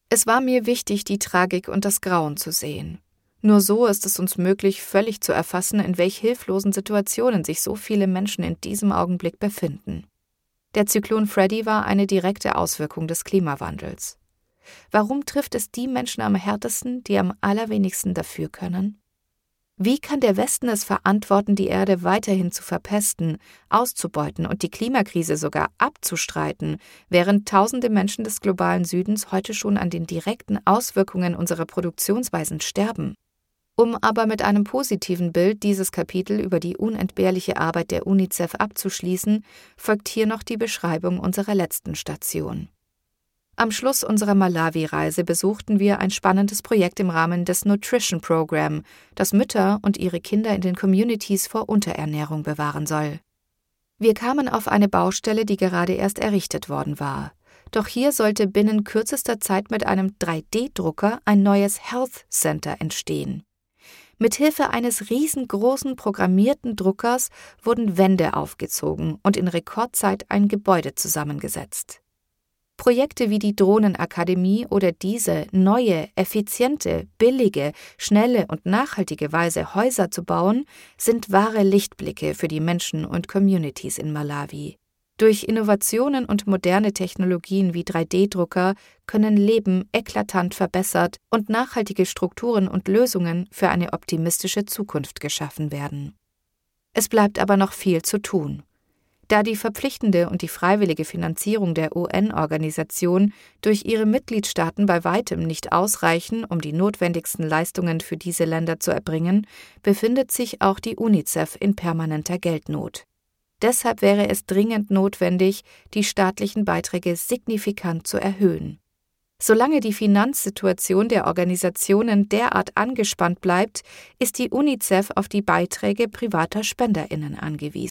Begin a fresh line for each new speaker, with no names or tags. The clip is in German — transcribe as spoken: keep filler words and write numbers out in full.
Es war mir wichtig, die Tragik und das Grauen zu sehen. Nur so ist es uns möglich, völlig zu erfassen, in welch hilflosen Situationen sich so viele Menschen in diesem Augenblick befinden. Der Zyklon Freddy war eine direkte Auswirkung des Klimawandels. Warum trifft es die Menschen am härtesten, die am allerwenigsten dafür können? Wie kann der Westen es verantworten, die Erde weiterhin zu verpesten, auszubeuten und die Klimakrise sogar abzustreiten, während tausende Menschen des globalen Südens heute schon an den direkten Auswirkungen unserer Produktionsweisen sterben? Um aber mit einem positiven Bild dieses Kapitel über die unentbehrliche Arbeit der UNICEF abzuschließen, folgt hier noch die Beschreibung unserer letzten Station. Am Schluss unserer Malawi-Reise besuchten wir ein spannendes Projekt im Rahmen des Nutrition Program, das Mütter und ihre Kinder in den Communities vor Unterernährung bewahren soll. Wir kamen auf eine Baustelle, die gerade erst errichtet worden war. Doch hier sollte binnen kürzester Zeit mit einem drei D Drucker ein neues Health Center entstehen. Mithilfe eines riesengroßen programmierten Druckers wurden Wände aufgezogen und in Rekordzeit ein Gebäude zusammengesetzt. Projekte wie die Drohnenakademie oder diese neue, effiziente, billige, schnelle und nachhaltige Weise, Häuser zu bauen, sind wahre Lichtblicke für die Menschen und Communities in Malawi. Durch Innovationen und moderne Technologien wie drei D Drucker können Leben eklatant verbessert und nachhaltige Strukturen und Lösungen für eine optimistische Zukunft geschaffen werden. Es bleibt aber noch viel zu tun. Da die verpflichtende und die freiwillige Finanzierung der U N-Organisation durch ihre Mitgliedstaaten bei weitem nicht ausreichen, um die notwendigsten Leistungen für diese Länder zu erbringen, befindet sich auch die UNICEF in permanenter Geldnot. Deshalb wäre es dringend notwendig, die staatlichen Beiträge signifikant zu erhöhen. Solange die Finanzsituation der Organisationen derart angespannt bleibt, ist die UNICEF auf die Beiträge privater SpenderInnen angewiesen.